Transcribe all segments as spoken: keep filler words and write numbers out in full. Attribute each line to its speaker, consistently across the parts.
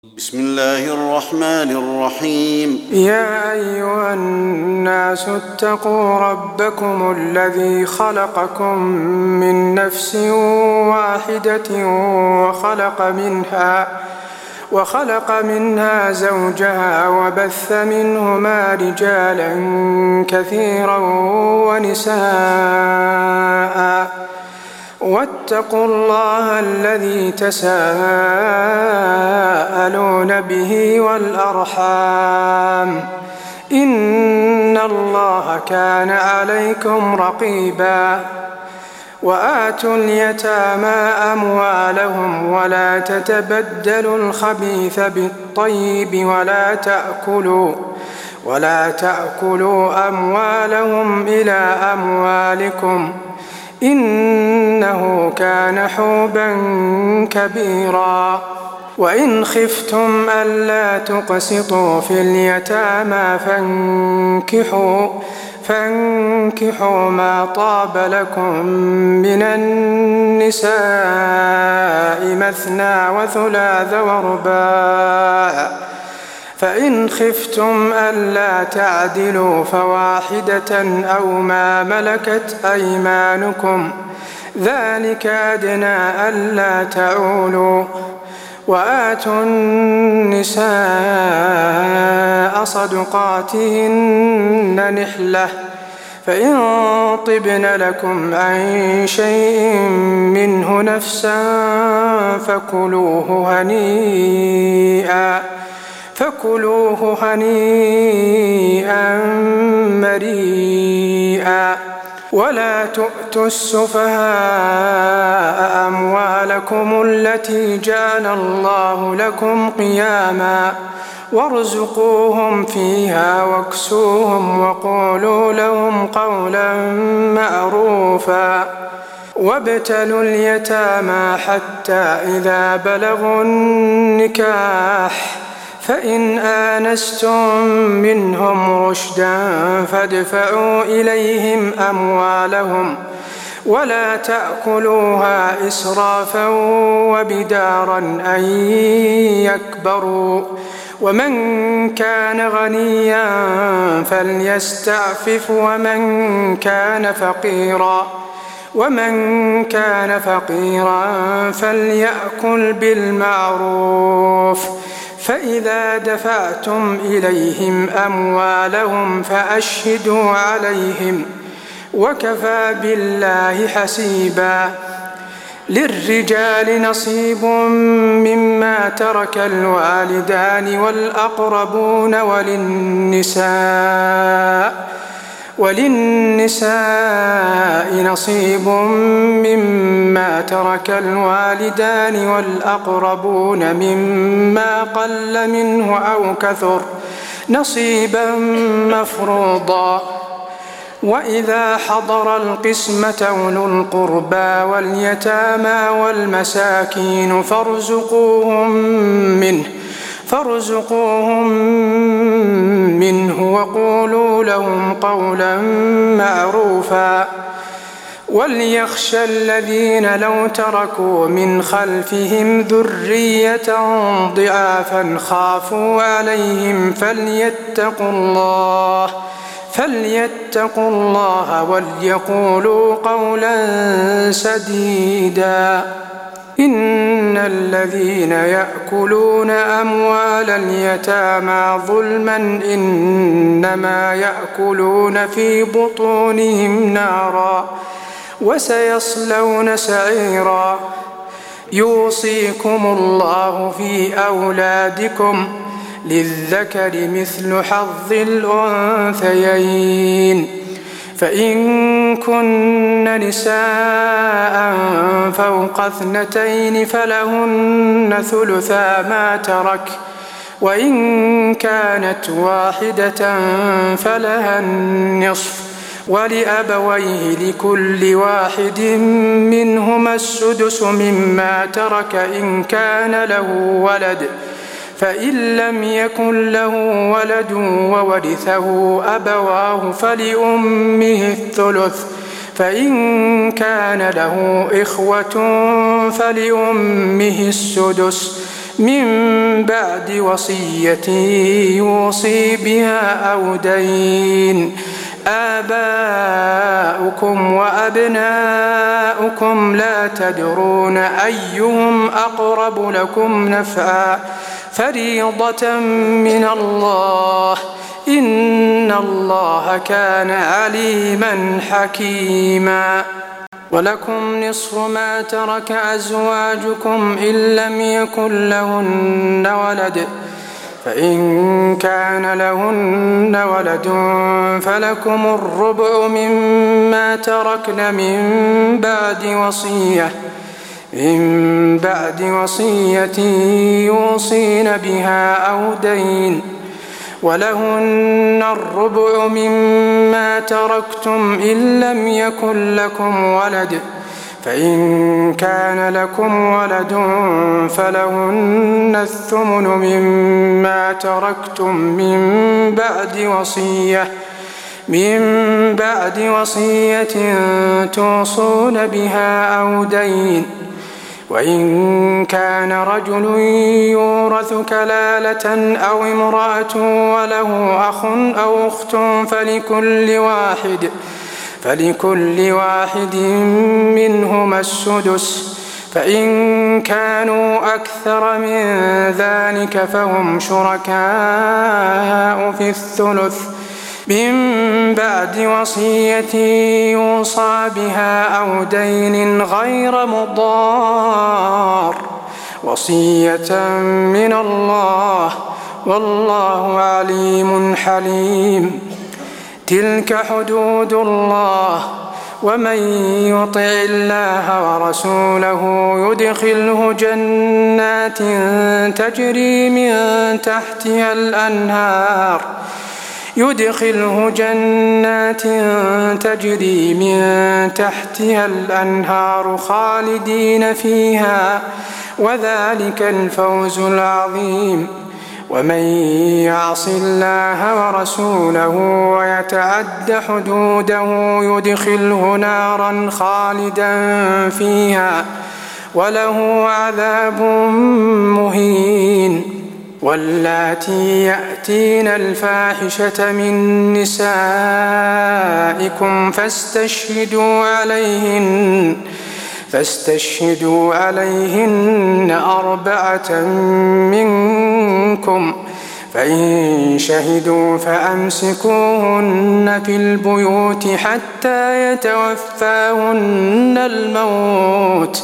Speaker 1: بسم الله الرحمن الرحيم.
Speaker 2: يا أيها الناس اتقوا ربكم الذي خلقكم من نفس واحدة وخلق منها وخلق منها زوجها وبث منهما رجالا كثيرا ونساء واتقوا الله الذي تساءلون به والأرحام إن الله كان عليكم رقيبا. وآتوا اليتامى أموالهم ولا تتبدلوا الخبيث بالطيب ولا تأكلوا ولا تأكلوا أموالهم إلى أموالكم إنه كان حوبا كبيرا. وإن خفتم ألا تقسطوا في اليتامى فانكحوا فانكحوا ما طاب لكم من النساء مثنى وثلاث ورباع، فإن خفتم ألا تعدلوا فواحدة أو ما ملكت أيمانكم ذلك أدنى ألا تعولوا. وآتوا النساء صدقاتهن نحلة، فإن طبن لكم عن شيء منه نفسا فكلوه هنيئا فكلوه هنيئا مريئا. ولا تؤتوا السفهاء أموالكم التي جعل الله لكم قياما وارزقوهم فيها واكسوهم وقولوا لهم قولا معروفا. وابتلوا اليتامى حتى إذا بلغوا النكاح فإن آنستم منهم رشدا فادفعوا إليهم أموالهم ولا تأكلوها إسرافا وبدارا أن يكبروا. ومن كان غنيا فليستعفف ومن كان فقيرا ومن كان فقيرا فليأكل بالمعروف. فإذا دفعتم إليهم أموالهم فأشهدوا عليهم وكفى بالله حسيبا. للرجال نصيب مما ترك الوالدان والأقربون وللنساء وللنساء نصيب مما ترك الوالدان والأقربون مما قل منه أو كثر نصيبا مفروضا. وإذا حضر القسمة أولو القربى واليتامى والمساكين فارزقوهم منه فارزقوهم منه وقولوا لهم قولا معروفا. وليخشى الذين لو تركوا من خلفهم ذرية ضعافا خافوا عليهم فليتقوا الله فليتقوا الله وليقولوا قولا سديدا. إن الذين يأكلون أموال اليتامى ظلما إنما يأكلون في بطونهم نارا وسيصلون سعيرا. يوصيكم الله في أولادكم للذكر مثل حظ الأنثيين، فإن كن نساء فوق اثنتين فلهن ثلثا ما ترك، وإن كانت واحدة فلها النصف، ولأبويه لكل واحد منهما السدس مما ترك إن كان له ولد، فإن لم يكن له ولد وورثه أبواه فلأمه الثلث، فإن كان له إخوة فلأمه السدس من بعد وصية يوصي بها أو دين. آباؤكم وأبناؤكم لا تدرون أيهم أقرب لكم نفعا فريضة من الله إن الله كان عليما حكيما. ولكم نصف ما ترك أزواجكم إن لم يكن لهن ولد فإن كان لهن ولد فلكم الربع مما تركن من بعد وصية من بعد وصية يوصين بها أو دين. ولهن الربع مما تركتم إن لم يكن لكم ولد فإن كان لكم ولد فلهن الثمن مما تركتم من بعد وصية من بعد وصية توصون بها أو دين. وإن كان رجل يورث كلالة أو امرأة وله أخ أو أخت فلكل واحد فلكل واحد منهما السدس فإن كانوا أكثر من ذلك فهم شركاء في الثلث من بعد وصية يوصى بها أو دين غير مضار وصية من الله والله عليم حليم. تلك حدود الله ومن يطع الله ورسوله يدخله جنات تجري من تحتها الأنهار يدخله جنات تجري من تحتها الأنهار خالدين فيها وذلك الفوز العظيم. ومن يعص الله ورسوله ويتعد حدوده يدخله نارا خالدا فيها وله عذاب مهين. واللاتي يأتين الفاحشة من نسائكم فاستشهدوا عليهن فاستشهدوا عليهن أربعة منكم فإن شهدوا فأمسكوهن في البيوت حتى يتوفاهن الموت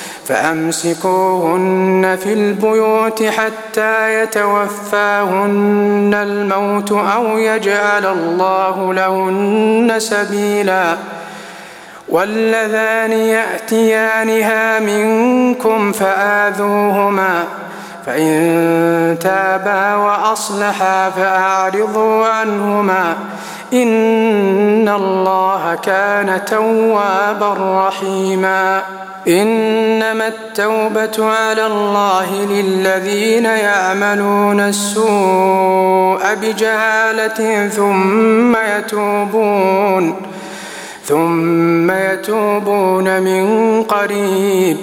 Speaker 2: فأمسكوهن في البيوت حتى يتوفاهن الموت أو يجعل الله لهن سبيلا. واللذان يأتيانها منكم فآذوهما فإن تابا وأصلحا فأعرضوا عنهما إن الله كان توابا رحيما. إنما التوبة على الله للذين يعملون السوء بجهالة ثم يتوبون ثم يتوبون من قريب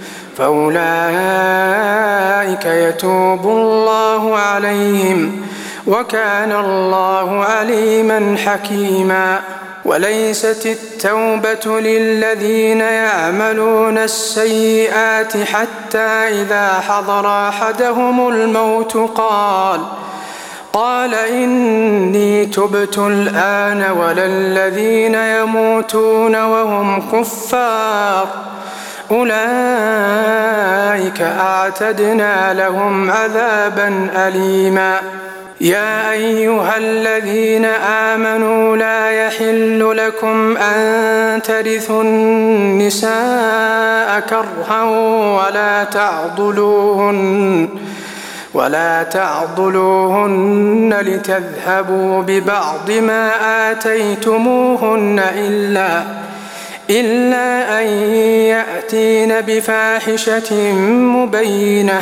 Speaker 2: فأولئك يتوب الله عليهم وكان الله عليما حكيما. وليست التوبة للذين يعملون السيئات حتى إذا حضر أحدهم الموت قال قال إني تبت الآن ولا الذين يموتون وهم كفار أولئك أعتدنا لهم عذابا أليما. يا أيها الذين آمنوا لا يحل لكم أن ترثوا النساء كرها ولا تعضلوهن ولا تعضلوهن لتذهبوا ببعض ما آتيتموهن إلا إلا أن يأتين بفاحشة مبينة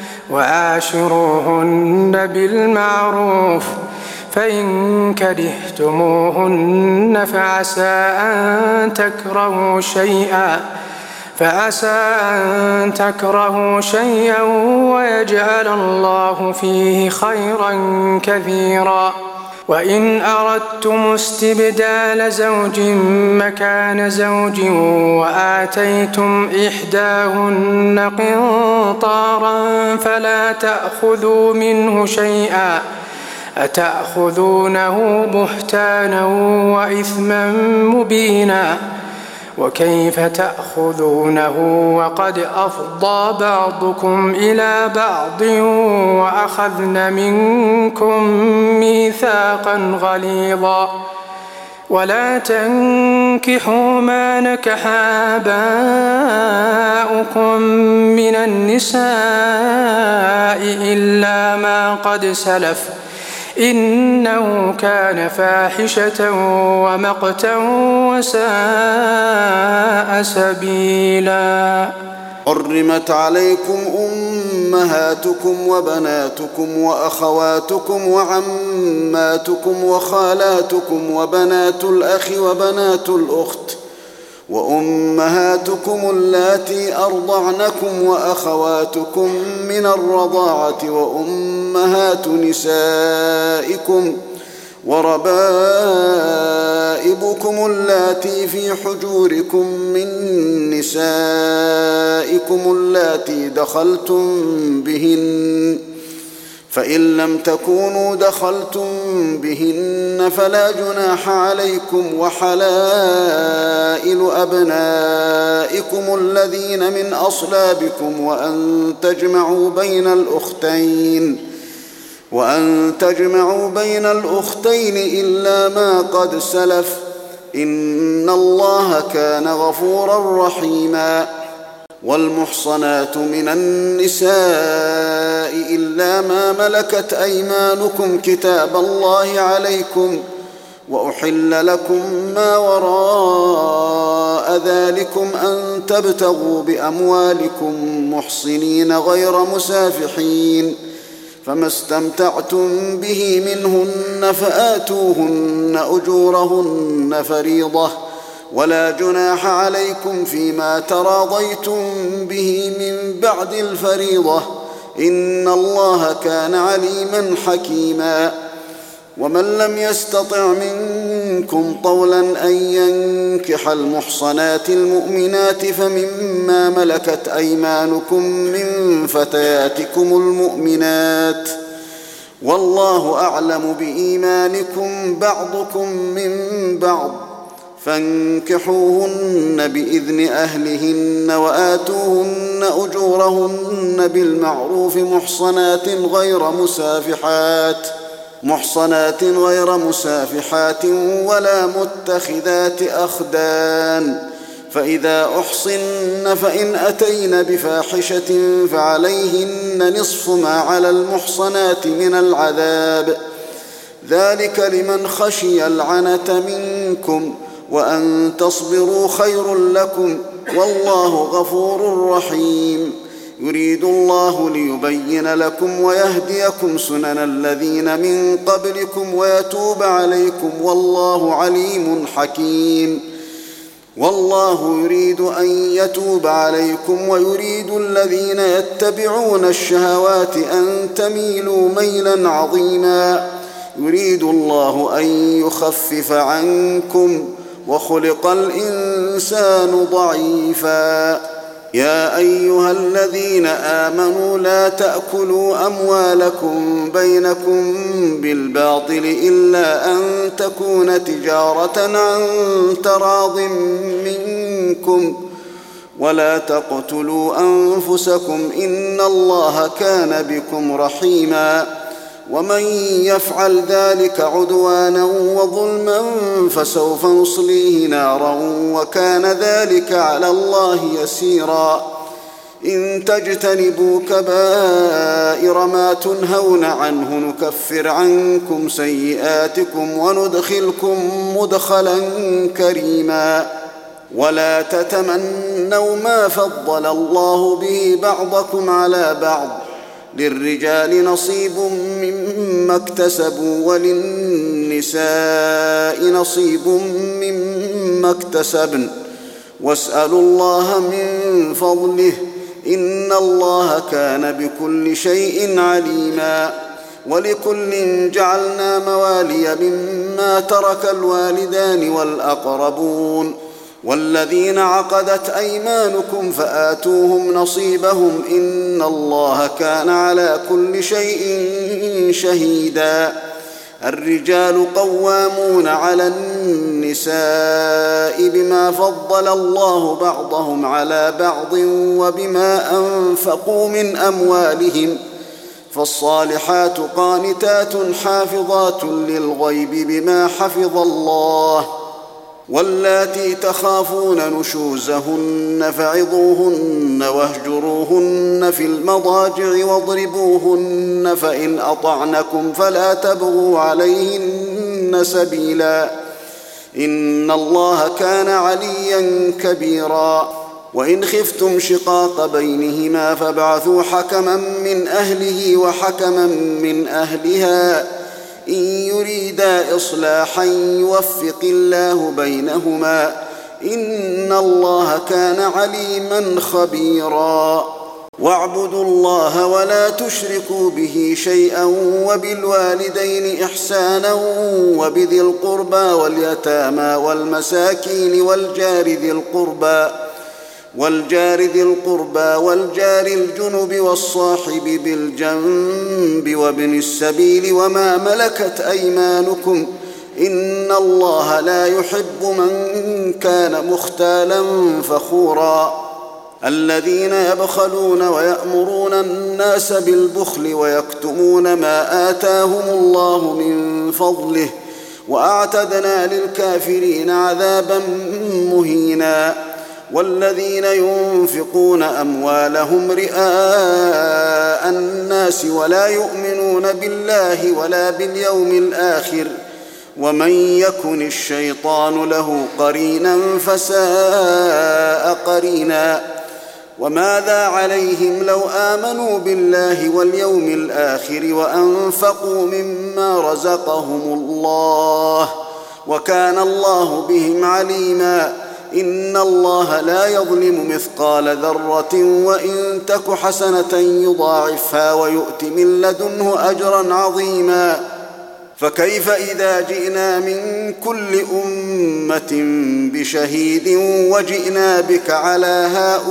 Speaker 2: وعاشروهن بالمعروف فإن كرهتموهن فعسى أن تكرهوا شيئا فعسى أن تكرهوا شيئا ويجعل الله فيه خيرا كثيرا. وإن أردتم استبدال زوج مكان زوج وآتيتم إحداهن قنطارا فلا تأخذوا منه شيئا أتأخذونه بهتانا وإثما مبينا. وكيف تأخذونه وقد أفضى بعضكم إلى بعض وأخذن منكم ميثاقا غليظا. ولا تنكحوا ما نكح آباؤكم من النساء إلا ما قد سلف إنه كان فاحشة ومقتا وساء سبيلا.
Speaker 1: حرمت عليكم أمهاتكم وبناتكم وأخواتكم وعماتكم وخالاتكم وبنات الأخ وبنات الأخت وأمهاتكم اللاتي أرضعنكم وأخواتكم من الرضاعة وأمهات نسائكم وربائبكم اللاتي في حجوركم من نسائكم اللاتي دخلتم بهن، فإن لم تكونوا دخلتم بهن فلا جناح عليكم، وحلائل أبنائكم الذين من أصلابكم وأن تجمعوا بين الأختين وأن تجمعوا بين الأختين إلا ما قد سلف إن الله كان غفورا رحيما. والمحصنات من النساء إلا ما ملكت أيمانكم كتاب الله عليكم، وأحل لكم ما وراء ذلكم أن تبتغوا بأموالكم محصنين غير مسافحين، فما استمتعتم به منهن فآتوهن أجورهن فريضة، ولا جناح عليكم فيما تراضيتم به من بعد الفريضة إن الله كان عليما حكيما. ومن لم يستطع منكم طولا أن ينكح المحصنات المؤمنات فمما ملكت أيمانكم من فتياتكم المؤمنات، والله أعلم بإيمانكم بعضكم من بعض، فانكحوهن بإذن أهلهن وآتوهن أجورهن بالمعروف محصنات غير مسافحات محصنات غير مسافحات ولا متخذات أخدان، فإذا أحصن فإن أتين بفاحشة فعليهن نصف ما على المحصنات من العذاب، ذلك لمن خشي العنة منكم، وأن تصبروا خير لكم، والله غفور رحيم. يريد الله ليبين لكم ويهديكم سنن الذين من قبلكم ويتوب عليكم، والله عليم حكيم. والله يريد أن يتوب عليكم ويريد الذين يتبعون الشهوات أن تميلوا ميلا عظيما. يريد الله أن يخفف عنكم وخلق الإنسان ضعيفا. يا أيها الذين آمنوا لا تأكلوا أموالكم بينكم بالباطل إلا أن تكون تجارة عن تراض منكم، ولا تقتلوا أنفسكم إن الله كان بكم رحيما. ومن يفعل ذلك عدوانا وظلما فسوف نصليه نارا وكان ذلك على الله يسيرا. إن تجتنبوا كبائر ما تنهون عنه نكفر عنكم سيئاتكم وندخلكم مدخلا كريما. ولا تتمنوا ما فضل الله به بعضكم على بعض، للرجال نصيب مما اكتسبوا وللنساء نصيب مما اكتسبن، واسألوا الله من فضله إن الله كان بكل شيء عليما. ولكل جعلنا موالي مما ترك الوالدان والأقربون والذين عقدت أيمانكم فآتوهم نصيبهم إن الله كان على كل شيء شهيدا. الرجال قوامون على النساء بما فضل الله بعضهم على بعض وبما أنفقوا من أموالهم، فالصالحات قانتات حافظات للغيب بما حفظ الله. واللاتي تخافون نشوزهن فعظوهن واهجروهن في المضاجع واضربوهن، فإن أطعنكم فلا تبغوا عليهن سبيلا إن الله كان عليا كبيرا. وإن خفتم شقاق بينهما فابعثوا حكما من أهله وحكما من أهلها إن يريدا إصلاحا يوفق الله بينهما إن الله كان عليما خبيرا. واعبدوا الله ولا تشركوا به شيئا وبالوالدين إحسانا وبذي القربى واليتامى والمساكين والجار ذي القربى والجار ذي القربى والجار الجنب والصاحب بالجنب وابن السبيل وما ملكت أيمانكم إن الله لا يحب من كان مختالا فخورا. الذين يبخلون ويأمرون الناس بالبخل ويكتمون ما آتاهم الله من فضله وأعتدنا للكافرين عذابا مهينا. والذين ينفقون أموالهم رئاء الناس ولا يؤمنون بالله ولا باليوم الآخر ومن يكن الشيطان له قرينا فساء قرينا. وماذا عليهم لو آمنوا بالله واليوم الآخر وأنفقوا مما رزقهم الله وكان الله بهم عليما. إن الله لا يظلم مثقال ذرة وإن تك حسنة يضاعفها ويؤت من لدنه أجرا عظيما. فكيف إذا جئنا من كل أمة بشهيد وجئنا بك على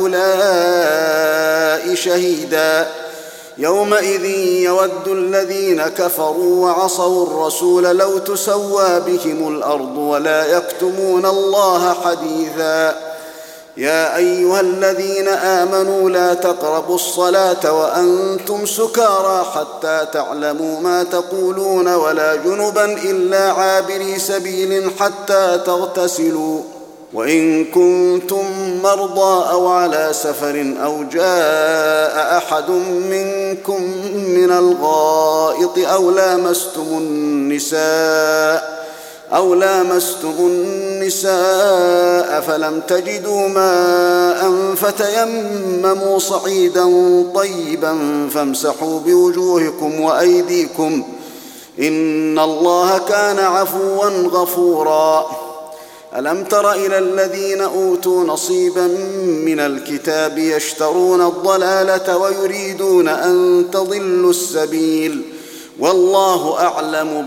Speaker 1: هؤلاء شهيدا يومئذ يود الذين كفروا وعصوا الرسول لو تسوى بهم الأرض ولا يكتمون الله حديثا. يا أيها الذين آمنوا لا تقربوا الصلاة وأنتم سكارى حتى تعلموا ما تقولون ولا جنبا إلا عابري سبيل حتى تغتسلوا وإن كنتم مرضى أو على سفر أو جاء أحد منكم من الغائط أو لامستم النساء أو لامستم النساء فلم تجدوا ماء فتيمموا صعيدا طيبا فامسحوا بوجوهكم وأيديكم إن الله كان عفوا غفورا. ألم تر إلى الذين أوتوا نصيبا من الكتاب يشترون الضلالة ويريدون أن تضلوا السبيل والله أعلم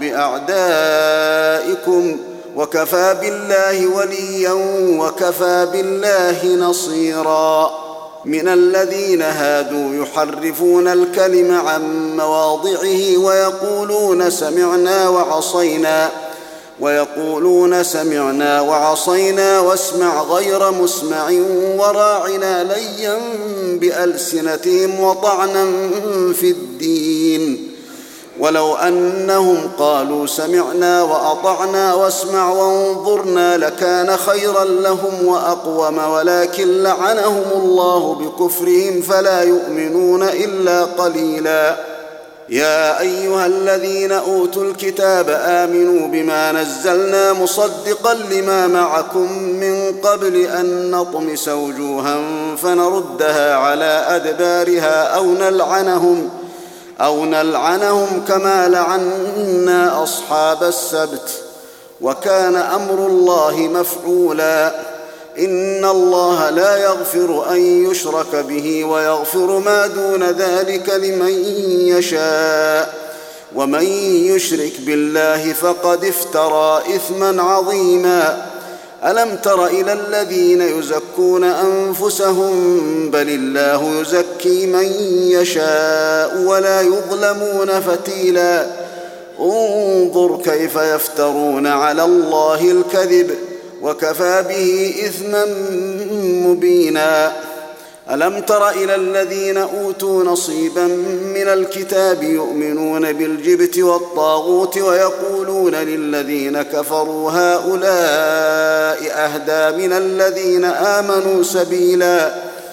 Speaker 1: بأعدائكم وكفى بالله وليا وكفى بالله نصيرا. من الذين هادوا يحرفون الكلم عن مواضعه ويقولون سمعنا وعصينا ويقولون سمعنا وعصينا واسمع غير مسمع وراعنا ليا بألسنتهم وطعنا في الدين ولو أنهم قالوا سمعنا وأطعنا واسمع وانظرنا لكان خيرا لهم وأقوم ولكن لعنهم الله بكفرهم فلا يؤمنون إلا قليلا. يا أيها الذين أوتوا الكتاب آمنوا بما نزلنا مصدقا لما معكم من قبل أن نطمس وجوها فنردها على أدبارها أو نلعنهم أو نلعنهم كما لعنا أصحاب السبت وكان أمر الله مفعولا. إن الله لا يغفر أن يشرك به ويغفر ما دون ذلك لمن يشاء، ومن يشرك بالله فقد افترى إثما عظيما. ألم تر إلى الذين يزكون أنفسهم بل الله يزكي من يشاء ولا يظلمون فتيلا. انظر كيف يفترون على الله الكذب وكفى به إثما مبينا. ألم تر إلى الذين أوتوا نصيبا من الكتاب يؤمنون بالجبت والطاغوت ويقولون للذين كفروا هؤلاء أهدى من الذين آمنوا سبيلا.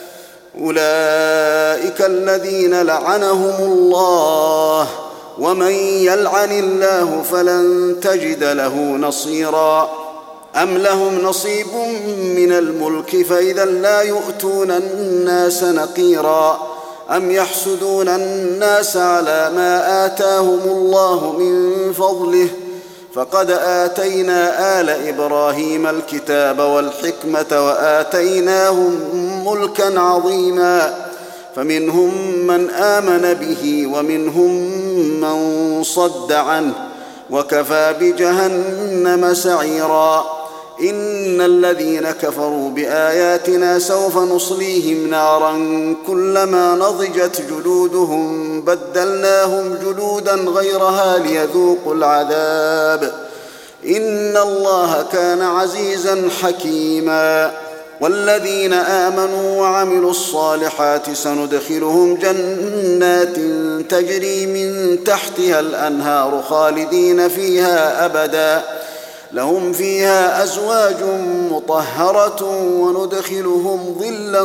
Speaker 1: أولئك الذين لعنهم الله، ومن يلعن الله فلن تجد له نصيرا. أم لهم نصيب من الملك فإذا لا يؤتون الناس نقيرا. أم يحسدون الناس على ما آتاهم الله من فضله، فقد آتينا آل إبراهيم الكتاب والحكمة وآتيناهم ملكا عظيما، فمنهم من آمن به ومنهم من صد عنه، وكفى بجهنم سعيرا. إن الذين كفروا بآياتنا سوف نصليهم نارا كلما نضجت جلودهم بدلناهم جلودا غيرها ليذوقوا العذاب، إن الله كان عزيزا حكيما. والذين آمنوا وعملوا الصالحات سندخلهم جنات تجري من تحتها الأنهار خالدين فيها أبدا، لهم فيها أزواج مطهرة وندخلهم ظلا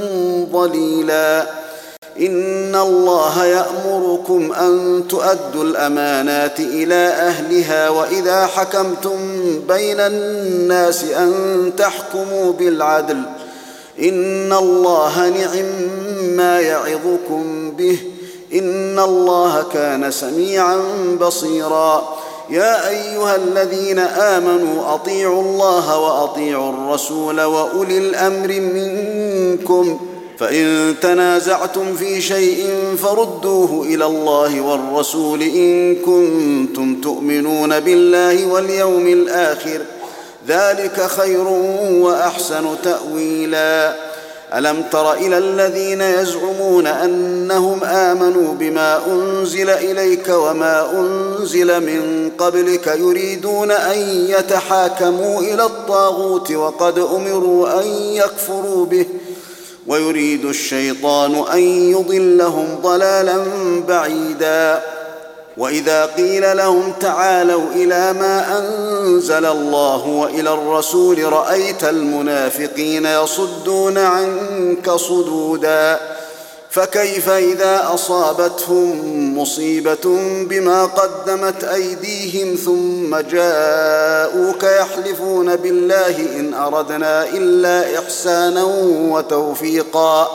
Speaker 1: ظليلا. إن الله يأمركم أن تؤدوا الأمانات إلى أهلها وإذا حكمتم بين الناس أن تحكموا بالعدل، إن الله نعم ما يعظكم به، إن الله كان سميعا بصيرا. يا أيها الذين آمنوا أطيعوا الله وأطيعوا الرسول وأولي الأمر منكم، فإن تنازعتم في شيء فردوه إلى الله والرسول إن كنتم تؤمنون بالله واليوم الآخر، ذلك خير وأحسن تأويلا. ألم تر إلى الذين يزعمون أنهم آمنوا بما أنزل إليك وما أنزل من قبلك يريدون أن يتحاكموا إلى الطاغوت وقد أمروا أن يكفروا به، ويريد الشيطان أن يضلهم ضلالا بعيدا. وإذا قيل لهم تعالوا إلى ما أنزل الله وإلى الرسول رأيت المنافقين يصدون عنك صدودا. فكيف إذا أصابتهم مصيبة بما قدمت أيديهم ثم جاءوك يحلفون بالله إن أردنا إلا إحسانا وتوفيقا.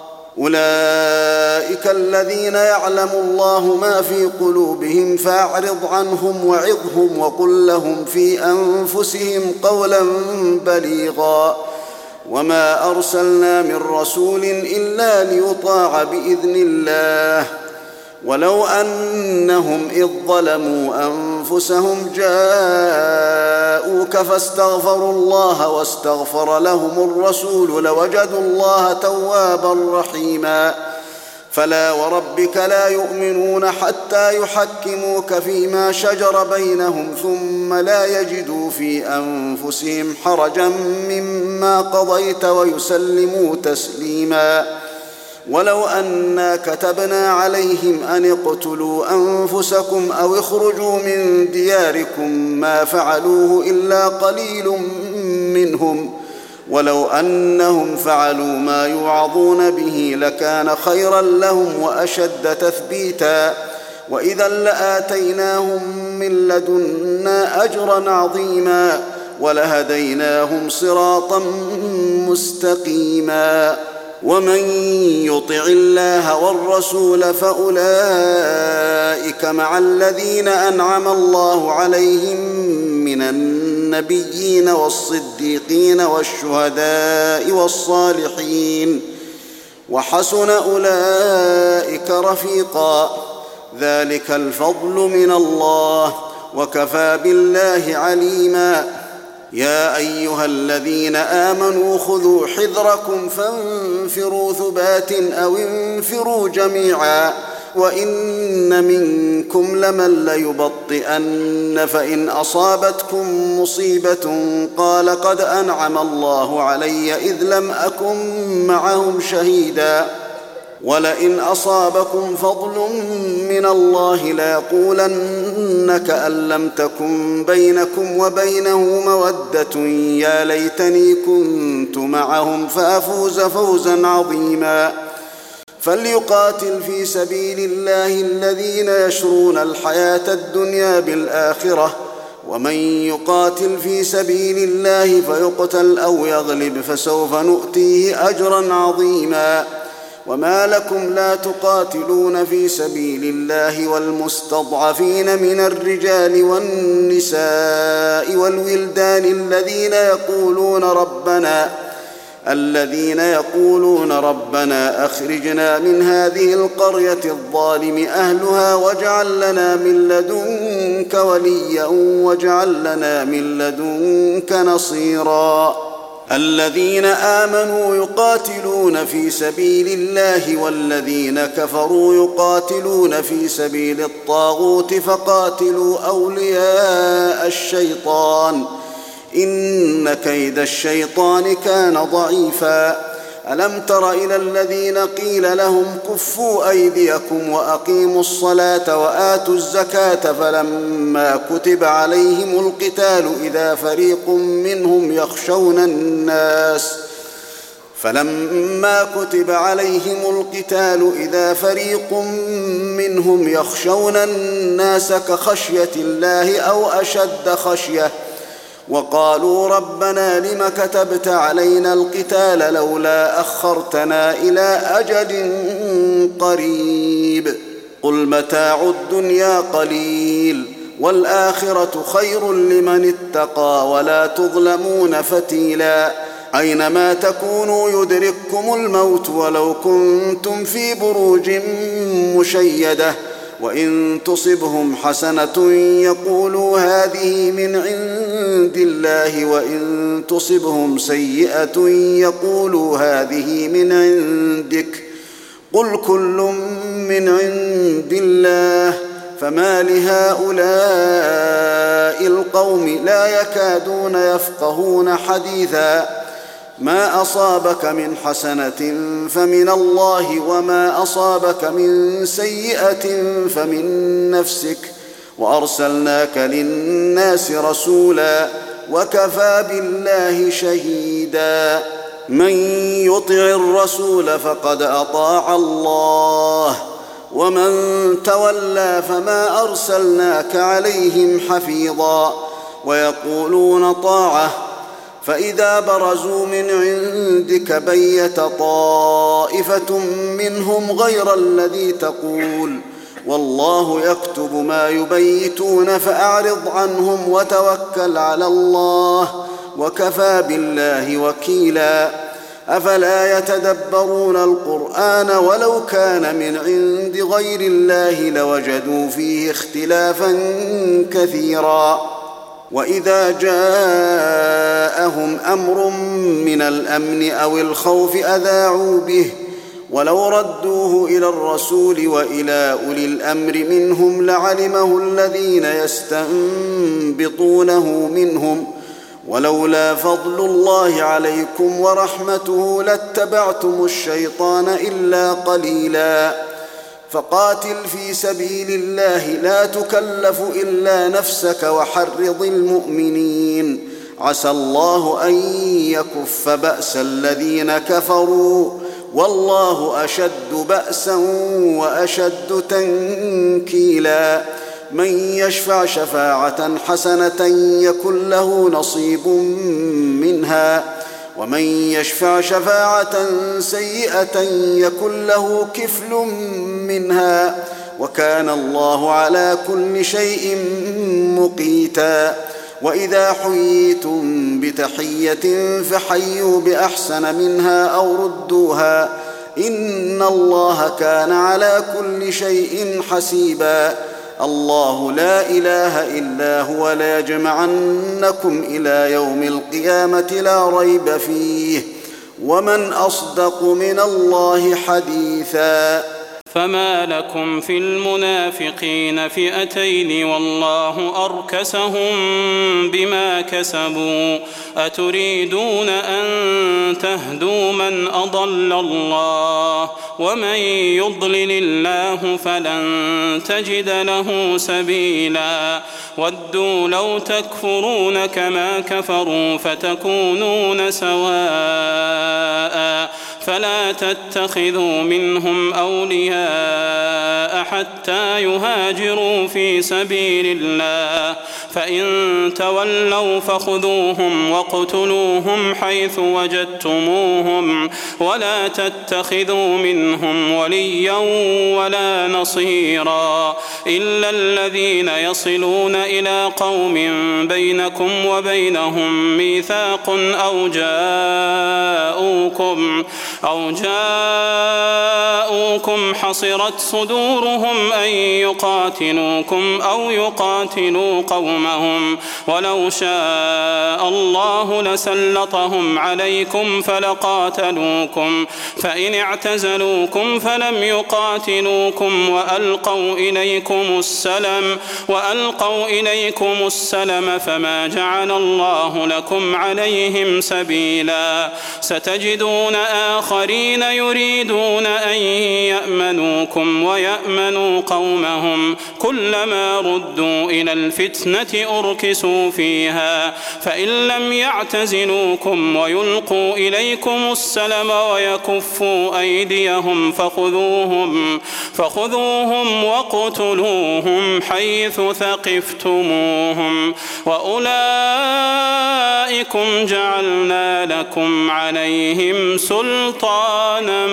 Speaker 1: أولئك الذين يعلم الله ما في قلوبهم فأعرض عنهم وعظهم وقل لهم في أنفسهم قولا بليغا. وما أرسلنا من رسول إلا ليطاع بإذن الله، ولو أنهم إذ ظلموا أنفسهم جاءوك فاستغفروا الله واستغفر لهم الرسول لوجدوا الله توابا رحيما. فلا وربك لا يؤمنون حتى يحكموك فيما شجر بينهم ثم لا يجدوا في أنفسهم حرجا مما قضيت ويسلموا تسليما. ولو أنا كتبنا عليهم أن اقتلوا أنفسكم أو اخرجوا من دياركم ما فعلوه إلا قليل منهم، ولو أنهم فعلوا ما يوعظون به لكان خيرا لهم وأشد تثبيتا، وإذا لآتيناهم من لدنا أجرا عظيما ولهديناهم صراطا مستقيما. ومن يطع الله والرسول فأولئك مع الذين أنعم الله عليهم من الناس والنبيين والصديقين والشهداء والصالحين وحسن أولئك رفيقا ذلك الفضل من الله وكفى بالله عليما يا أيها الذين آمنوا خذوا حذركم فانفروا ثبات أو انفروا جميعا وإن منكم لمن ليبطئن فإن أصابتكم مصيبة قال قد أنعم الله علي إذ لم أكن معهم شهيدا ولئن أصابكم فضل من الله ليقولن كأن لم تكن بينكم وبينه مودة يا ليتني كنت معهم فأفوز فوزا عظيما فليقاتل في سبيل الله الذين يشرون الحياة الدنيا بالآخرة ومن يقاتل في سبيل الله فيقتل أو يغلب فسوف نؤتيه أجرا عظيما وما لكم لا تقاتلون في سبيل الله والمستضعفين من الرجال والنساء والولدان الذين يقولون ربنا الذين يقولون ربنا أخرجنا من هذه القرية الظالم أهلها واجعل لنا من لدنك وليا واجعل لنا من لدنك نصيرا الذين آمنوا يقاتلون في سبيل الله والذين كفروا يقاتلون في سبيل الطاغوت فقاتلوا أولياء الشيطان إن كيد الشيطان كان ضعيفا ألم تر إلى الذين قيل لهم كفوا أيديكم وأقيموا الصلاة وآتوا الزكاة فلما كتب عليهم القتال إذا فريق منهم يخشون الناس فلما كتب عليهم القتال إذا فريق منهم يخشون الناس كخشية الله أو أشد خشية وقالوا ربنا لم كتبت علينا القتال لولا أخرتنا إلى أجل قريب قل متاع الدنيا قليل والآخرة خير لمن اتقى ولا تظلمون فتيلا أينما تكونوا يدرككم الموت ولو كنتم في بروج مشيدة وإن تصبهم حسنة يقولوا هذه من عند الله وإن تصبهم سيئة يقولوا هذه من عندك قل كل من عند الله فما لهؤلاء القوم لا يكادون يفقهون حديثا ما أصابك من حسنة فمن الله وما أصابك من سيئة فمن نفسك وأرسلناك للناس رسولا وكفى بالله شهيدا من يطع الرسول فقد أطاع الله ومن تولى فما أرسلناك عليهم حفيظا ويقولون طاعة فإذا برزوا من عندك بيت طائفة منهم غير الذي تقول والله يكتب ما يبيتون فأعرض عنهم وتوكل على الله وكفى بالله وكيلا أفلا يتدبرون القرآن ولو كان من عند غير الله لوجدوا فيه اختلافا كثيرا وإذا جاءهم أمر من الأمن أو الخوف أذاعوا به ولو ردوه إلى الرسول وإلى أولي الأمر منهم لعلمه الذين يستنبطونه منهم ولولا فضل الله عليكم ورحمته لاتبعتم الشيطان إلا قليلا فقاتل في سبيل الله لا تكلف إلا نفسك وحرض المؤمنين عسى الله أن يكف بأس الذين كفروا والله أشد بأسا وأشد تنكيلا من يشفع شفاعة حسنة يكن له نصيب منها ومن يشفع شفاعة سيئة يكن له كفل منها وكان الله على كل شيء مقيتا وإذا حييتم بتحية فحيوا بأحسن منها أو ردوها إن الله كان على كل شيء حسيبا الله لا إله إلا هو ليجمعنكم إلى يوم القيامة لا ريب فيه ومن أصدق من الله حديثا.
Speaker 3: فما لكم في المنافقين فئتين والله أركسهم بما كسبوا أتريدون أن تهدوا من أضل الله ومن يضلل الله فلن تجد له سبيلا ودوا لو تكفرون كما كفروا فتكونون سواء فلا تتخذوا منهم أولياء حتى يهاجروا في سبيل الله فإن تولوا فخذوهم واقتلوهم حيث وجدتموهم ولا تتخذوا منهم وليا ولا نصيرا إلا الذين يصلون إلى قوم بينكم وبينهم ميثاق أو جاءوكم أو جاءوكم حصرت صدورهم أن يقاتلوكم أو يقاتلوا قومهم ولو شاء الله لسلطهم عليكم فلقاتلوكم فإن اعتزلوكم فلم يقاتلوكم وألقوا إليكم السلم وألقوا إليكم السلم فما جعل الله لكم عليهم سبيلا ستجدون آخرين يريدون أن يأمنوكم ويأمنوا قومهم كلما ردوا إلى الفتنة أركسوا فيها فإن لم يعتزلوكم ويلقوا إليكم السلم ويكفوا أيديهم فخذوهم فخذوهم واقتلوهم حيث ثقفتموهم وأولئكم جعلنا لكم عليهم سلطانا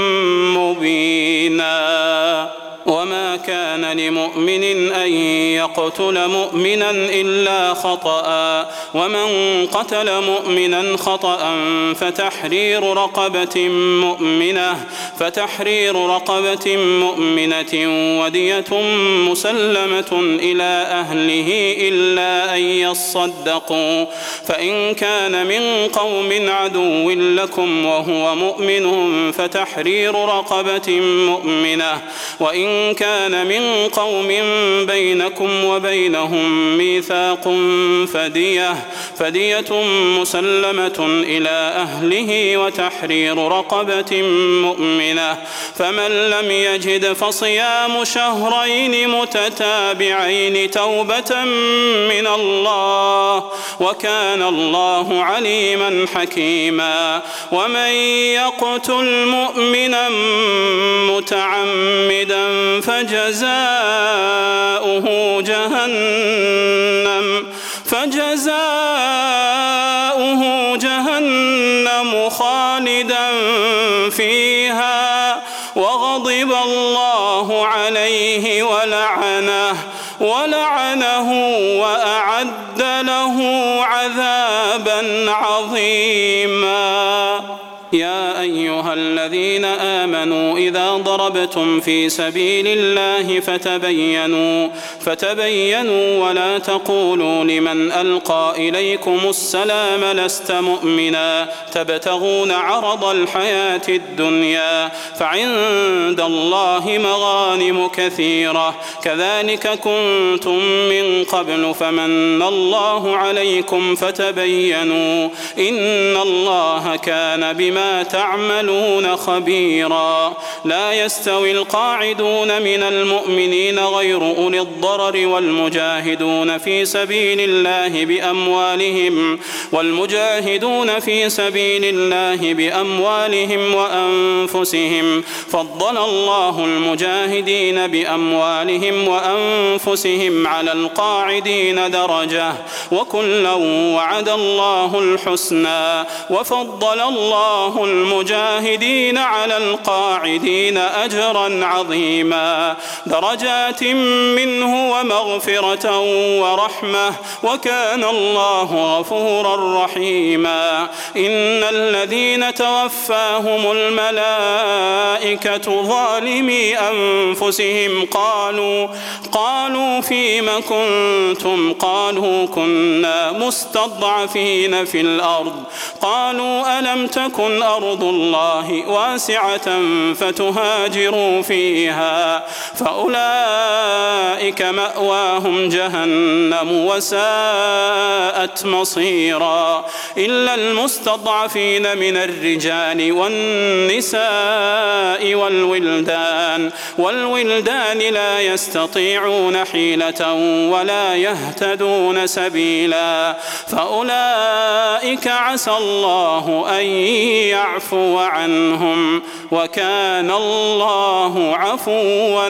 Speaker 3: مبينا وما كان لمؤمن أن يقتل مؤمنا إلا خطأ ومن قتل مؤمنا خطأ فتحرير رقبة مؤمنة فتحرير رقبة مؤمنة ودية مسلمة إلى أهله إلا أن يصدقوا فإن كان من قوم عدو لكم وهو مؤمن فتحرير رقبة مؤمنة وإن إن كان من قوم بينكم وبينهم ميثاق فدية فدية مسلمة إلى أهله وتحرير رقبة مؤمنة فمن لم يجد فصيام شهرين متتابعين توبة من الله وكان الله عليما حكيما ومن يقتل مؤمنا متعمدا فجزاؤه جهنم فجزاؤه جهنم خالدا فيها وغضب الله عليه ولعنه ولعنه وأعد له عذابا عظيما. يا أيها الذين آمنوا إذا ضربتم في سبيل الله فتبينوا فتبينوا ولا تقولوا لمن ألقى إليكم السلام لست مؤمنا تبتغون عرض الحياة الدنيا فعند الله مغانم كثيرة كذلك كنتم من قبل فمن الله عليكم فتبينوا إن الله كان بما تعملون خبيرا. لا يستوي القاعدون من المؤمنين غير أولي الضرر والمجاهدون في سبيل الله بأموالهم والمجاهدون في سبيل الله بأموالهم وأنفسهم فضل الله المجاهدين بأموالهم وأنفسهم على القاعدين درجة وكلا وعد الله الحسنى وفضل الله الله المجاهدين على القاعدين أجرا عظيما درجات منه ومغفرة ورحمة وكان الله غفورا رحيما إن الذين توفاهم الملائكة ظالمي أنفسهم قالوا قالوا فيم كنتم قالوا كنا مستضعفين في الأرض قالوا ألم تكن أرض الله واسعة فتهاجروا فيها فأولئك مأواهم جهنم وساءت مصيرا إلا المستضعفين من الرجال والنساء والولدان والولدان لا يستطيعون حيلة ولا يهتدون سبيلا فأولئك عسى الله أن يعفو عنهم وكان الله عفوا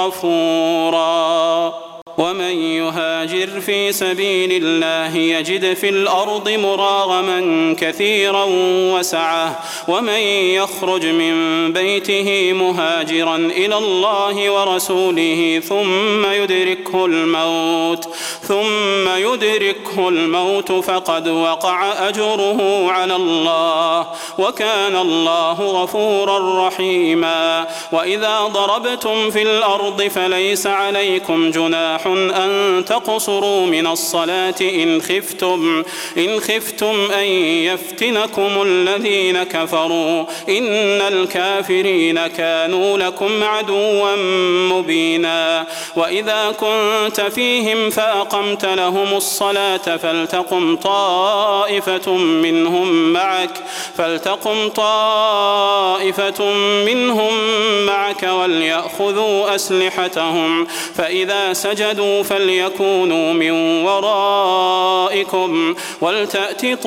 Speaker 3: غفورا ومن يهاجر في سبيل الله يجد في الأرض مراغما كثيرا وسعة ومن يخرج من بيته مهاجرا إلى الله ورسوله ثم يدركه الموت ثم يدركه الموت فقد وقع أجره على الله وكان الله غفورا رحيما وإذا ضربتم في الأرض فليس عليكم جناح أن تقصروا من الصلاة إن خفتم إن خفتم أن يفتنكم الذين كفروا إن الكافرين كانوا لكم عدوا مبينا وإذا كنت فيهم فأقمت لهم الصلاة فلتقم طائفة منهم معك فلتقم طائفة منهم معك وليأخذوا أسلحتهم فإذا سجدوا فليكونوا من ورائكم ولتأت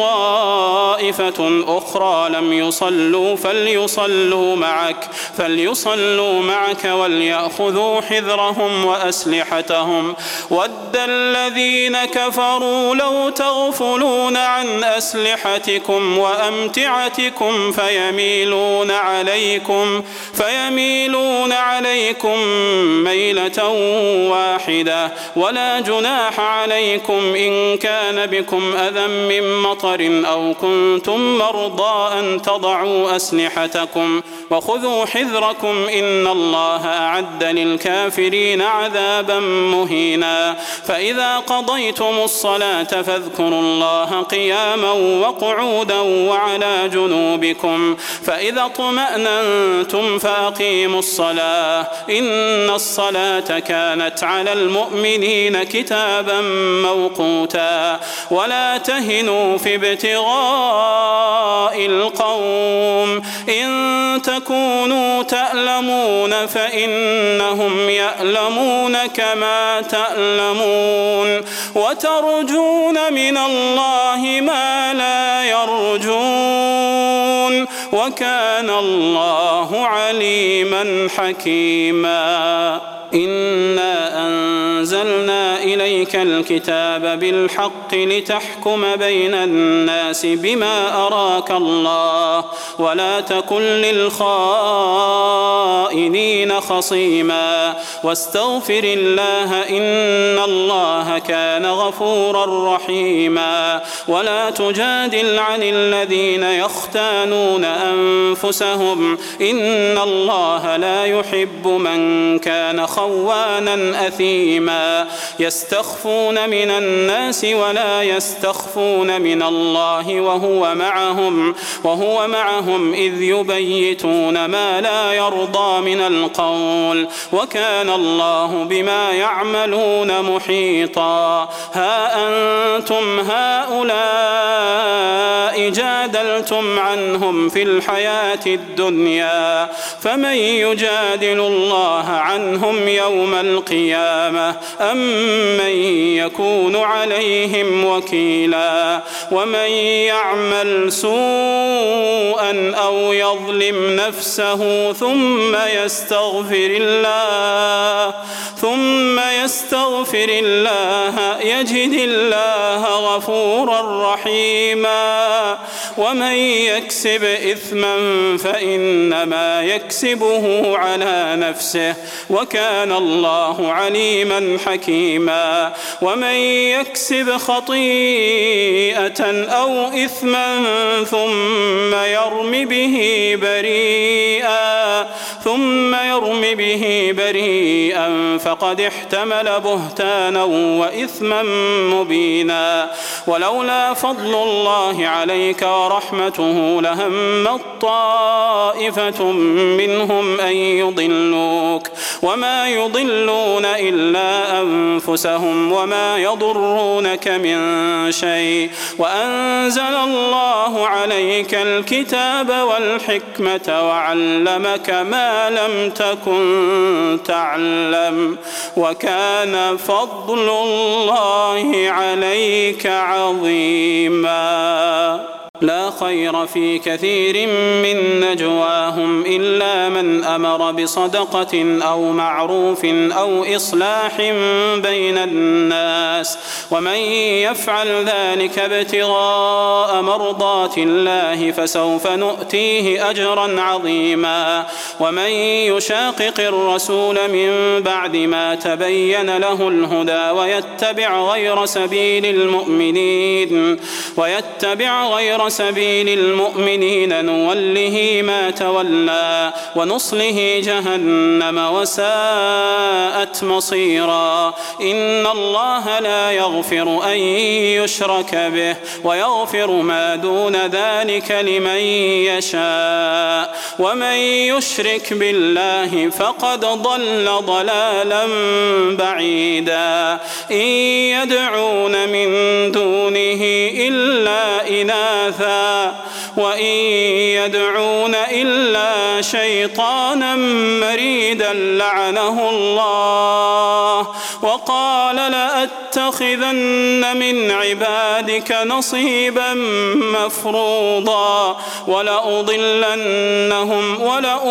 Speaker 3: طائفة أخرى لم يصلوا فليصلوا معك فليصلوا معك وليأخذوا حذرهم وأسلحتهم ود الذين كفروا لو تغفلون عن أسلحتكم وأمتعتكم فيميلون عليكم فيميلون عليكم ميلة واحدة ولا جناح عليكم إن كان بكم أذى من مطر أو كنتم مرضى أن تضعوا أسلحتكم وخذوا حذركم إن الله أعد للكافرين عذابا مهينا فإذا قضيتم الصلاة فاذكروا الله قياما وقعودا وعلى جنوبكم فإذا اطمأننتم فأقيموا الصلاة إن الصلاة كانت على المؤمنين كتابا موقوتا ولا تهنوا في ابتغاء القوم إن تكونوا تألمون فإنهم يألمون كما تألمون وترجون من الله ما لا يرجون وكان الله عليما حكيما إنا أنزلنا إليك الكتاب بالحق لتحكم بين الناس بما أراك الله ولا تكن للخائنين خصيما واستغفر الله إن الله كان غفورا رحيما ولا تجادل عن الذين يختانون أنفسهم إن الله لا يحب من كان خوانا أثيما يستخفون من الناس ولا يستخفون من الله وهو معهم وهو معهم إذ يبيتون ما لا يرضى من القول وكان الله بما يعملون محيطا ها أنتم هؤلاء جادلتم عنهم في الحياة الدنيا فمن يجادل الله عنهم يوم القيامة أم من يكون عليهم وكيلا ومن يعمل سوءا أو يظلم نفسه ثم يستغفر الله ثم يستغفر الله يجد الله غفورا رحيما ومن يكسب إثما فإنما يكسبه على نفسه وكان الله عليما حكيما ومن يكسب خطيئة أو إثما ثم يرم به بريئا ثم يرم به بريئا فقد احتمل بهتانا وإثما مبينا ولولا فضل الله عليك ورحمته لهمت طائفة منهم أن يضلوك وما يضلون إلا أنفسهم وما يضرونك من شيء وأنزل الله عليك الكتاب والحكمة وعلمك ما لم تكن تعلم وكان فضل الله عليك عظيما لا خير في كثير من نجواهم إلا من أمر بصدقة أو معروف أو إصلاح بين الناس ومن يفعل ذلك ابتغاء مرضات الله فسوف نؤتيه أجرا عظيما ومن يشاقق الرسول من بعد ما تبين له الهدى ويتبع غير سبيل المؤمنين ويتبع غير سبيل المؤمنين نوله ما تولى ونصله جهنم وساءت مصيرا إن الله لا يغفر أن يشرك به ويغفر ما دون ذلك لمن يشاء ومن يشرك بالله فقد ضل ضلالا بعيدا إن يدعون من دونه إلا إناثا وإن يدعون إلا شيطانا مريدا لعنه الله وقال لأتخذن من عبادك نصيبا مفروضا ولأضلنهم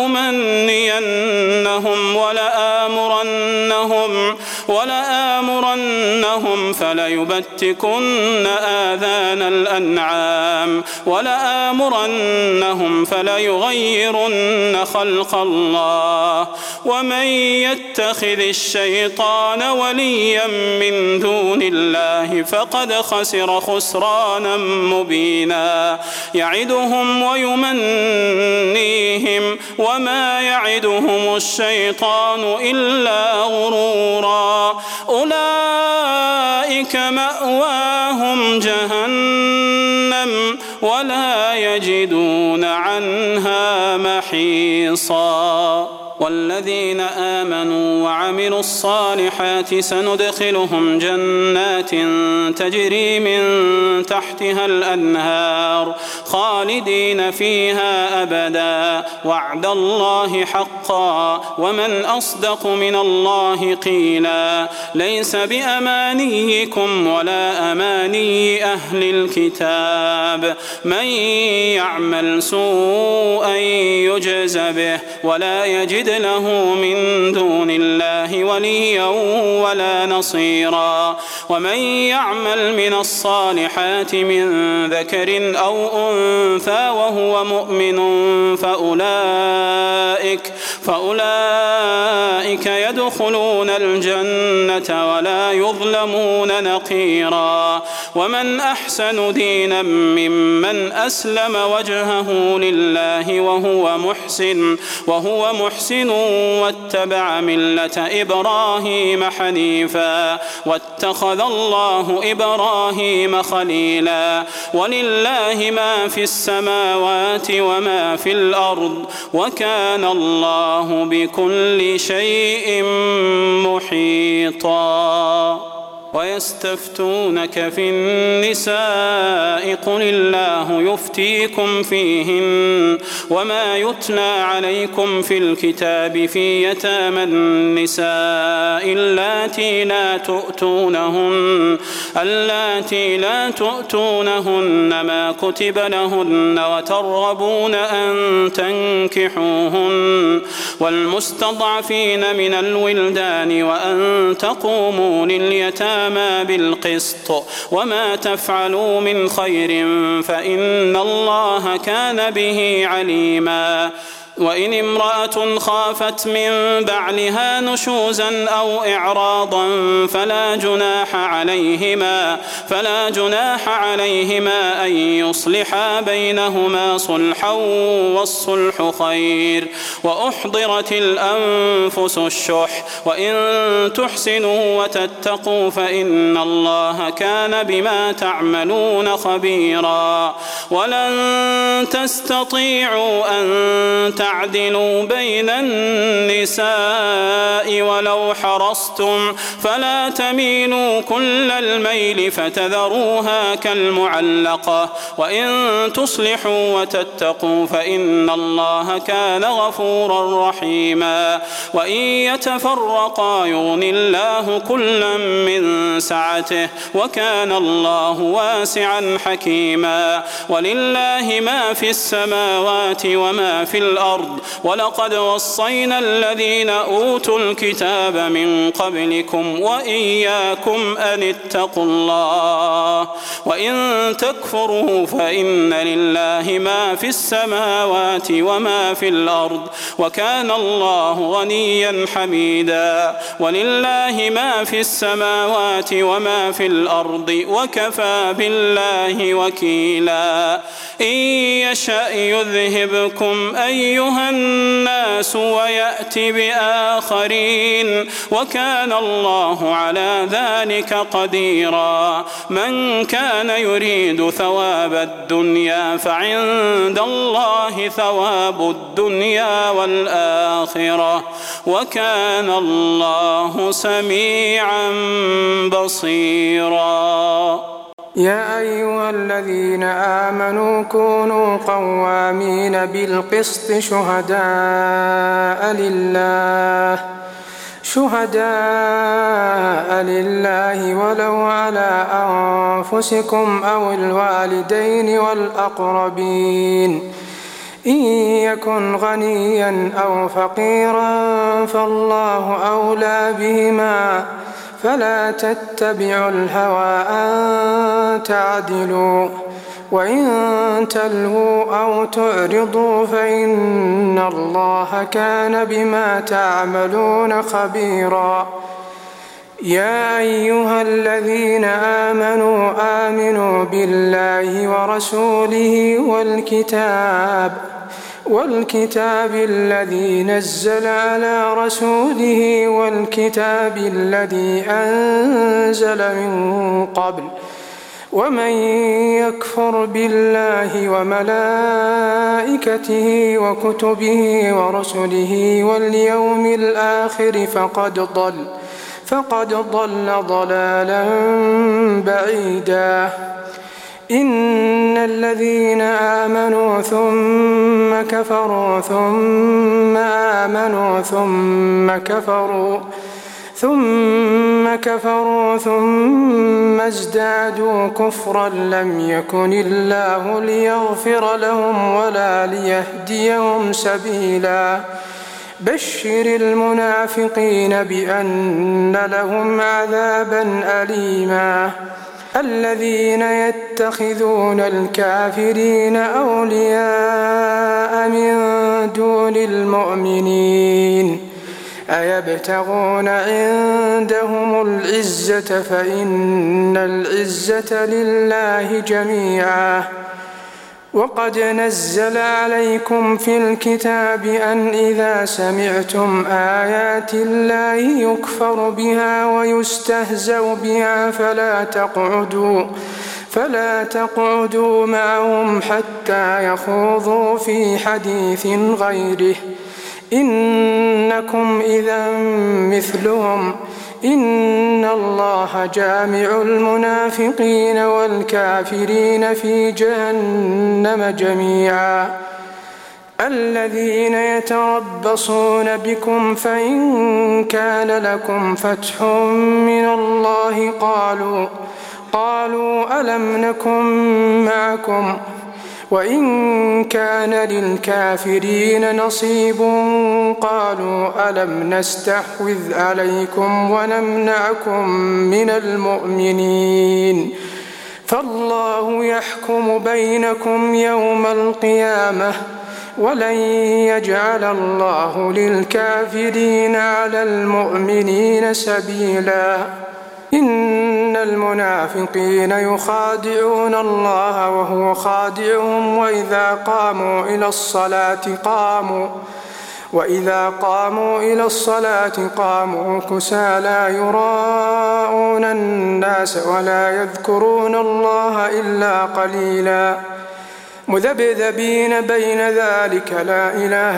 Speaker 3: ولأمنينهم ولآمرنهم ولآمرنهم فليبتكن آذان الأنعام ولآمرنهم فليغيرن خلق الله ومن يتخذ الشيطان وليا من دون الله فقد خسر خسرانا مبينا يعدهم ويمنيهم وما يعدهم الشيطان إلا غرورا أولئك مأواهم جهنم ولا يجدون عنها محيصا والذين آمنوا وعملوا الصالحات سندخلهم جنات تجري من تحتها الأنهار خالدين فيها أبدا وعد الله حقا ومن أصدق من الله قيلا ليس بأمانيكم ولا أماني أهل الكتاب من يعمل سوءا يجز به ولا يجد له من دون الله وليا ولا نصيرا ومن يعمل من الصالحات من ذكر أو أنثى وهو مؤمن فأولئك فأولئك يدخلون الجنة ولا يظلمون نقيرا ومن أحسن دينا ممن أسلم وجهه لله وهو محسن وهو محسن واتبع ملة إبراهيم حنيفا واتخذ الله إبراهيم خليلا ولله ما في السماوات وما في الأرض وكان الله بكل شيء محيطا ويستفتونك في النساء قل الله يفتيكم فيهن وما يتلى عليكم في الكتاب في يتامى النساء اللاتي لا تؤتونهن اللاتي لا تؤتونهن ما كتب لهن وترغبون أن تنكحوهن والمستضعفين من الولدان وأن تقوموا لليتامى قواما بالقسط وما تفعلوا من خير فإن الله كان به عليما وإن امرأة خافت من بعلها نشوزا أو إعراضا فلا جناح عليهما فلا جناح عليهما أن يصلحا بينهما صلحا والصلح خير وأحضرت الأنفس الشح وإن تحسنوا وتتقوا فإن الله كان بما تعملون خبيرا ولن تستطيعوا أن تعدلوا بين النساء ولو حرصتم فلا تميلوا كل الميل فتذروها كالمعلقة وإن تصلحوا وتتقوا فإن الله كان غفورا رحيما وإن يتفرقا يغن الله كلا من سعته وكان الله واسعا حكيما ولله ما في السماوات وما في الأرض ولقد وصينا الذين أوتوا الكتاب من قبلكم وإياكم أن اتقوا الله وإن تكفروا فإن لله ما في السماوات وما في الأرض وكان الله غنيا حميدا ولله ما في السماوات وما في الأرض وكفى بالله وكيلا إن يشأ يذهبكم أيها الناس ويأتي بآخرين وكان الله على ذلك قديرا من كان يريد ثواب الدنيا فعند الله ثواب الدنيا والآخرة وكان الله سميعا بصيرا
Speaker 2: يا أيها الذين آمنوا كونوا قوامين بالقسط شهداء لله شهداء لله ولو على أنفسكم أو الوالدين والأقربين إن يكن غنيا أو فقيرا فالله أولى بهما فلا تتبعوا الهوى أن تعدلوا وإن تلهوا أو تعرضوا فإن الله كان بما تعملون خبيرا يا أيها الذين آمنوا آمنوا بالله ورسوله والكتاب والكتاب الذي نزل على رسوله والكتاب الذي أنزل من قبل ومن يكفر بالله وملائكته وكتبه ورسله واليوم الآخر فقد ضل فقد ضل ضلالا بعيدا إن الذين آمنوا ثم كفروا ثم آمنوا ثم كفروا ثم كفروا ثم ازدادوا كفرا لم يكن الله ليغفر لهم ولا ليهديهم سبيلا بشر المنافقين بأن لهم عذابا أليما الذين يتخذون الكافرين أولياء من دون المؤمنين أيبتغون عندهم العزة فإن العزة لله جميعا وقد نزل عليكم في الكتاب أن إذا سمعتم آيات الله يكفر بها ويستهزأ بها فلا تقعدوا فلا تقعدوا معهم حتى يخوضوا في حديث غيره إنكم إذا مثلهم إن الله جامع المنافقين والكافرين في جهنم جميعا الذين يتربصون بكم فإن كان لكم فتح من الله قالوا قالوا ألم نكن معكم وإن كان للكافرين نصيب قالوا ألم نستحوذ عليكم ونمنعكم من المؤمنين فالله يحكم بينكم يوم القيامة ولن يجعل الله للكافرين على المؤمنين سبيلا إن المنافقين يخادعون الله وهو خادعهم وإذا قاموا إلى الصلاة قاموا وإذا قاموا إلى الصلاة قاموا كسالى يراءون الناس ولا يذكرون الله إلا قليلا مذبذبين بين ذلك لا إله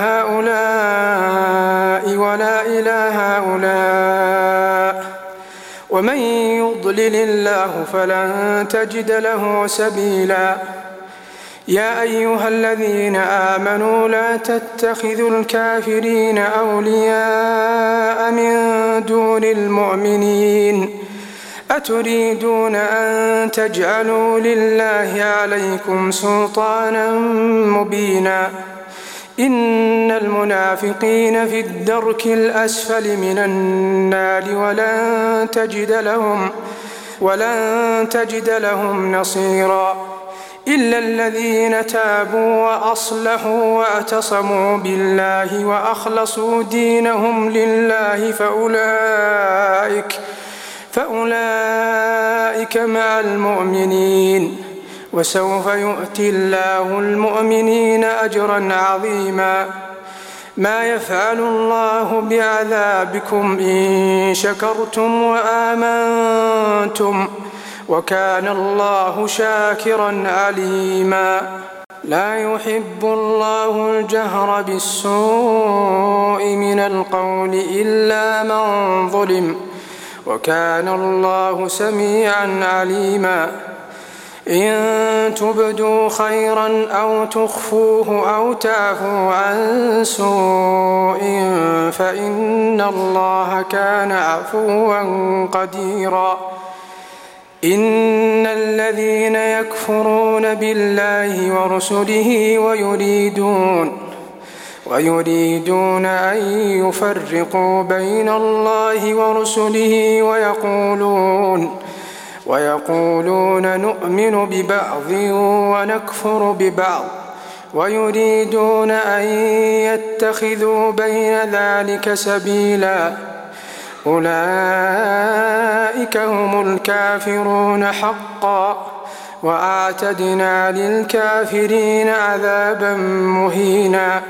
Speaker 2: هؤلاء ولا إله هؤلاء ومن يضلل الله فلن تجد له سبيلا يا أيها الذين آمنوا لا تتخذوا الكافرين أولياء من دون المؤمنين أتريدون أن تجعلوا لله عليكم سلطانا مبينا إن المنافقين في الدرك الأسفل من النار ولن تجد لهم ولن تجد لهم نصيرا إلا الذين تابوا وأصلحوا واعتصموا بالله وأخلصوا دينهم لله فأولئك فأولئك مع المؤمنين وسوف يؤتي الله المؤمنين أجرا عظيما ما يفعل الله بعذابكم إن شكرتم وآمنتم وكان الله شاكرا عليما لا يحب الله الجهر بالسوء من القول إلا من ظلم وكان الله سميعا عليما إن تبدوا خيرا أو تخفوه أو تعفوا عن سوء فإن الله كان عفوا قديرا إن الذين يكفرون بالله ورسله ويريدون ويريدون أن يفرقوا بين الله ورسله ويقولون ويقولون نؤمن ببعض ونكفر ببعض ويريدون أن يتخذوا بين ذلك سبيلا أولئك هم الكافرون حقا وأعتدنا للكافرين عذابا مهينا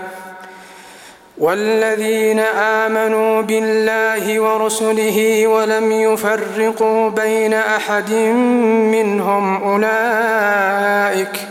Speaker 2: والذين آمنوا بالله ورسله ولم يفرقوا بين أحد منهم أولئك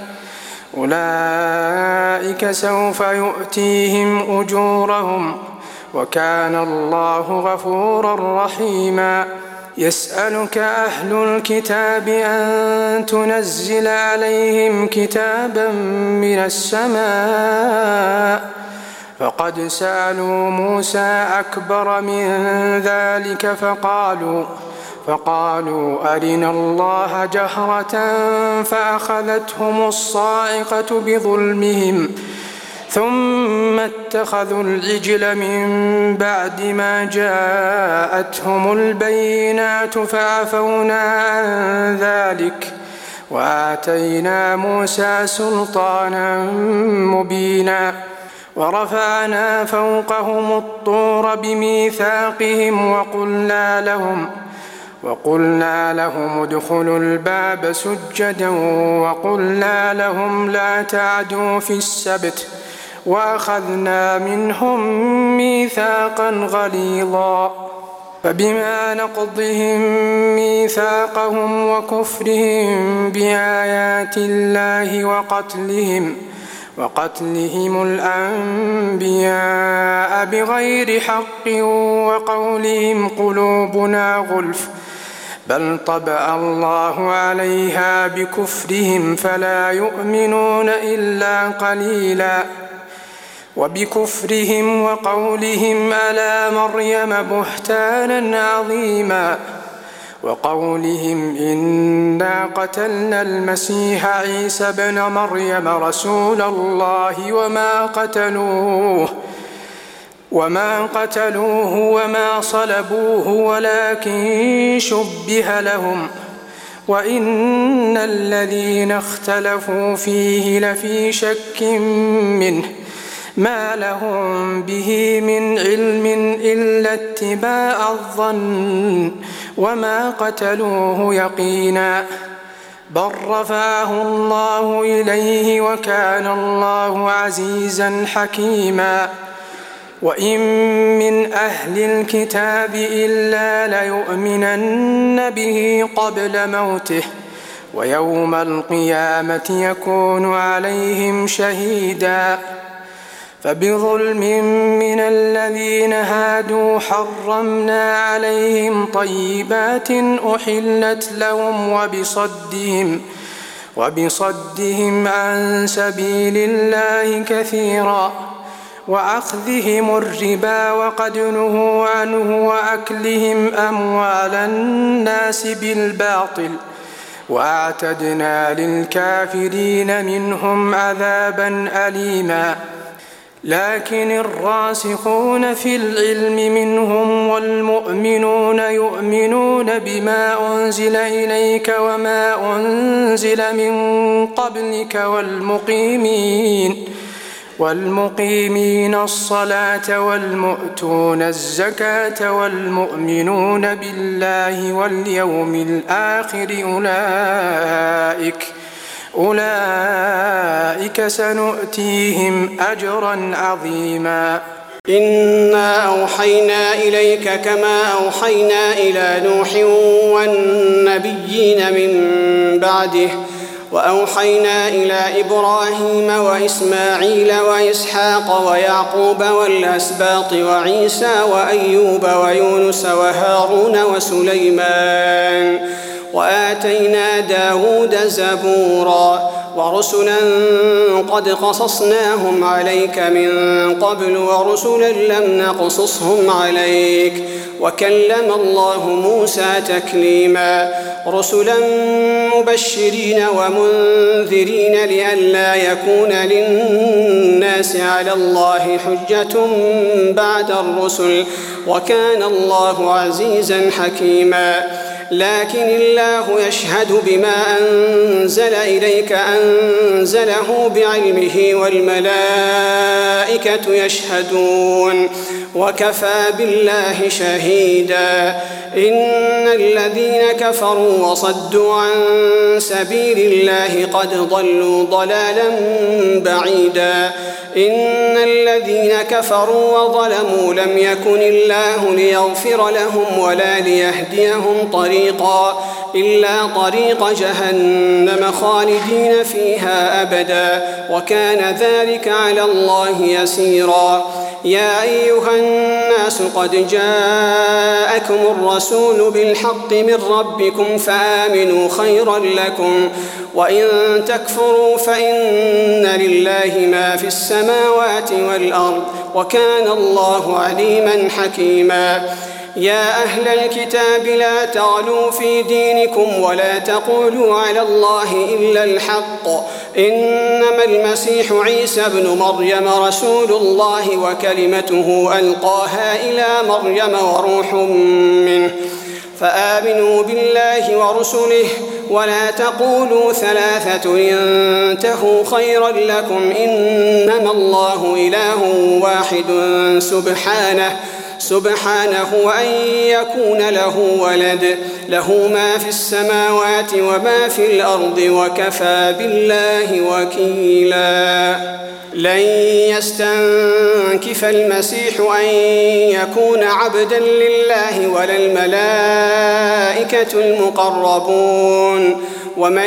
Speaker 2: أولئك سوف يؤتيهم أجورهم وكان الله غفورا رحيما يسألك أهل الكتاب أن تنزل عليهم كتابا من السماء فقد سألوا موسى أكبر من ذلك فقالوا فقالوا أرنا الله جهرة فأخذتهم الصاعقة بظلمهم ثم اتخذوا العجل من بعد ما جاءتهم البينات فعفونا عن ذلك وآتينا موسى سلطانا مبينا ورفعنا فوقهم الطور بميثاقهم وقلنا لهم وقلنا لهم ادخلوا الباب سجدا وقلنا لهم لا تعدوا في السبت وأخذنا منهم ميثاقا غليظا فبما نقضهم ميثاقهم وكفرهم بآيات الله وقتلهم وقتلهم الأنبياء بغير حق وقولهم قلوبنا غلف بل طبع الله عليها بكفرهم فلا يؤمنون إلا قليلا وقولهم إنا قتلنا المسيح عيسى ابن مريم رسول الله وما قتلوه وما قتلوه وما صلبوه ولكن شبه لهم وإن الذين اختلفوا فيه لفي شك منه ما لهم به من علم إلا اتباع الظن وما قتلوه يقينا بل رفعه الله إليه وكان الله عزيزا حكيما وإن من أهل الكتاب إلا ليؤمنن به قبل موته ويوم القيامة يكون عليهم شهيدا فبظلم من الذين هادوا حرمنا عليهم طيبات أحلت لهم وبصدهم وبصدهم عن سبيل الله كثيرا وأخذهم الربا وقد نهوا عنه وأكلهم أموال الناس بالباطل وأعتدنا للكافرين منهم عذابا أليما لكن الراسخون في العلم منهم والمؤمنون يؤمنون بما أنزل إليك وما أنزل من قبلك والمقيمين والمقيمين الصلاة والمؤتون الزكاة والمؤمنون بالله واليوم الآخر أولئك أولئك سنؤتيهم أجرا عظيما
Speaker 4: إنا أوحينا إليك كما أوحينا إلى نوح والنبيين من بعده وأوحينا إلى إبراهيم وإسماعيل وإسحاق ويعقوب والأسباط وعيسى وأيوب ويونس وهارون وسليمان وآتينا داود زبورا ورسلا قد قصصناهم عليك من قبل ورسلا لم نقصصهم عليك وكلم الله موسى تكليما رسلا مبشرين ومنذرين لئلا يكون للناس على الله حجة بعد الرسل وكان الله عزيزا حكيما لكن الله يشهد بما أنزل إليك أنزله بعلمه والملائكة يشهدون وكفى بالله شهيدا إن الذين كفروا وصدوا عن سبيل الله قد ضلوا ضلالا بعيدا إن الذين كفروا وظلموا لم يكن الله ليغفر لهم ولا ليهديهم طريقا إلا طريق جهنم خالدين فيها أبدا وكان ذلك على الله يسيرا يا أيها الناس قد جاءكم الرسول بالحق من ربكم فآمنوا خيرا لكم وإن تكفروا فإن لله ما في السماوات والأرض وكان الله عليما حكيما يا أهل الكتاب لا تغلوا في دينكم ولا تقولوا على الله إلا الحق إنما المسيح عيسى ابن مريم رسول الله وكلمته ألقاها إلى مريم وروح منه فآمنوا بالله ورسله ولا تقولوا ثلاثة انتهوا خيرا لكم إنما الله إله واحد سبحانه سبحانه أن يكون له ولد له ما في السماوات وما في الأرض وكفى بالله وكيلا لن يستنكف المسيح أن يكون عبدا لله ولا الملائكة المقربون ومن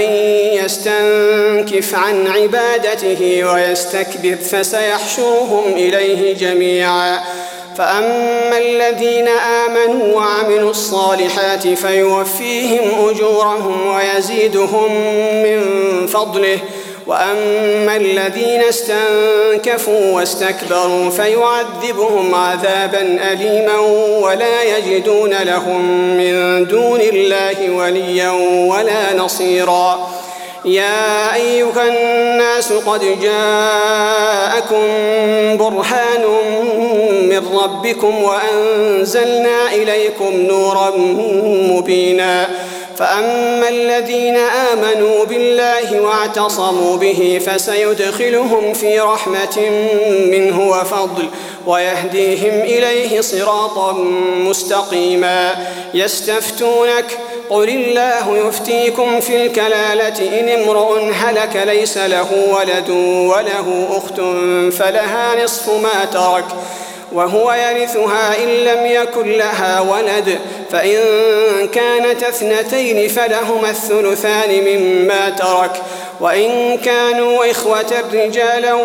Speaker 4: يستنكف عن عبادته ويستكبر فسيحشرهم إليه جميعا فأما الذين آمنوا وعملوا الصالحات فيوفيهم أجورهم ويزيدهم من فضله وأما الذين استنكفوا واستكبروا فيعذبهم عذابا أليما ولا يجدون لهم من دون الله وليا ولا نصيرا. يا أيها الناس قد جاءكم برهان من ربكم وأنزلنا إليكم نورا مبينا. فأما الذين آمنوا بالله واعتصموا به فسيدخلهم في رحمة منه وفضل ويهديهم إليه صراطا مستقيما. يستفتونك قل الله يفتيكم في الكلالة إن امرؤ هلك ليس له ولد وله أخت فلها نصف ما ترك وهو يرثها إن لم يكن لها ولد، فإن كانت اثنتين فلهما الثلثان مما ترك، وإن كانوا إخوة رجالا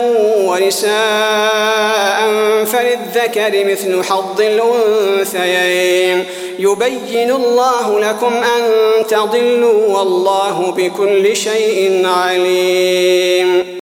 Speaker 4: ونساء فللذكر مثل حظ الأنثيين. يبين الله لكم أن تضلوا والله بكل شيء عليم.